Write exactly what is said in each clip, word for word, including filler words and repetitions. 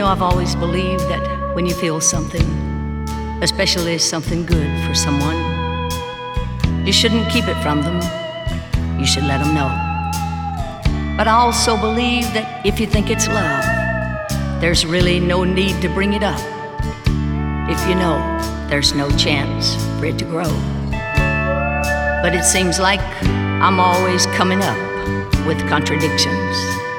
know, I've always believed that when you feel something, especially something good for someone, you shouldn't keep it from them. You should let them know. But I also believe that if you think it's love, there's really no need to bring it up if you know there's no chance for it to grow. But it seems like I'm always coming up with contradictions,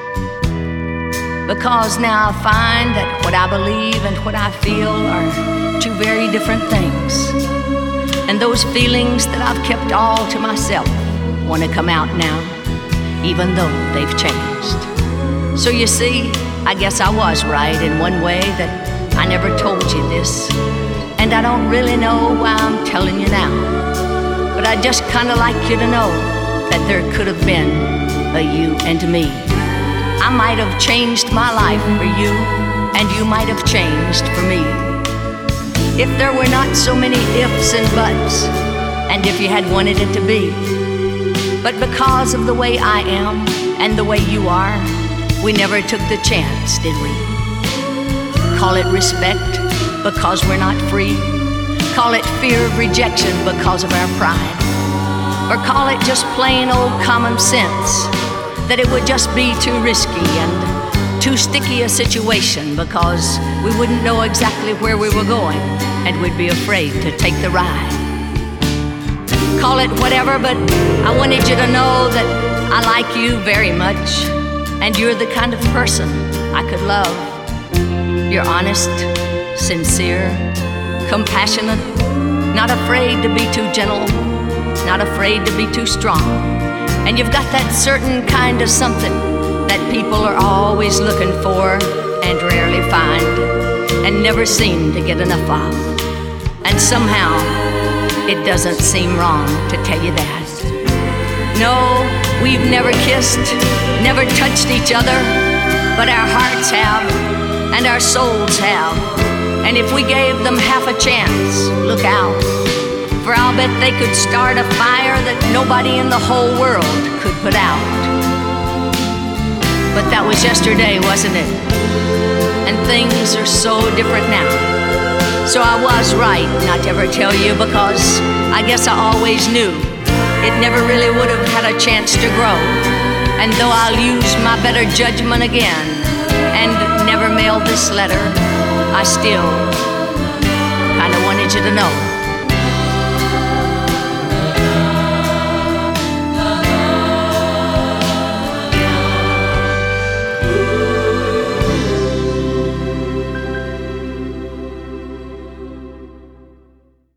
because now I find that what I believe and what I feel are two very different things. And those feelings that I've kept all to myself want to come out now, even though they've changed. So you see, I guess I was right in one way, that I never told you this, and I don't really know why I'm telling you now. But I'd just kind of like you to know that there could have been a you and me. I might have changed my life for you, and you might have changed for me, if there were not so many ifs and buts, and if you had wanted it to be. But because of the way I am and the way you are, we never took the chance, did we? Call it respect because we're not free. Call it fear of rejection because of our pride. Or call it just plain old common sense, that it would just be too risky and too sticky a situation, because we wouldn't know exactly where we were going and we'd be afraid to take the ride. Call it whatever, but I wanted you to know that I like you very much, and you're the kind of person I could love. You're honest, sincere, compassionate, not afraid to be too gentle, not afraid to be too strong. And you've got that certain kind of something that people are always looking for and rarely find, and never seem to get enough of. And somehow, it doesn't seem wrong to tell you that. No, we've never kissed, never touched each other, but our hearts have, and our souls have. And if we gave them half a chance, look out, for I'll bet they could start a fire that nobody in the whole world could put out. But that was yesterday, wasn't it? And things are so different now. So I was right not to ever tell you, because I guess I always knew it never really would have had a chance to grow. And though I'll use my better judgment again and never mail this letter, I still kinda wanted you to know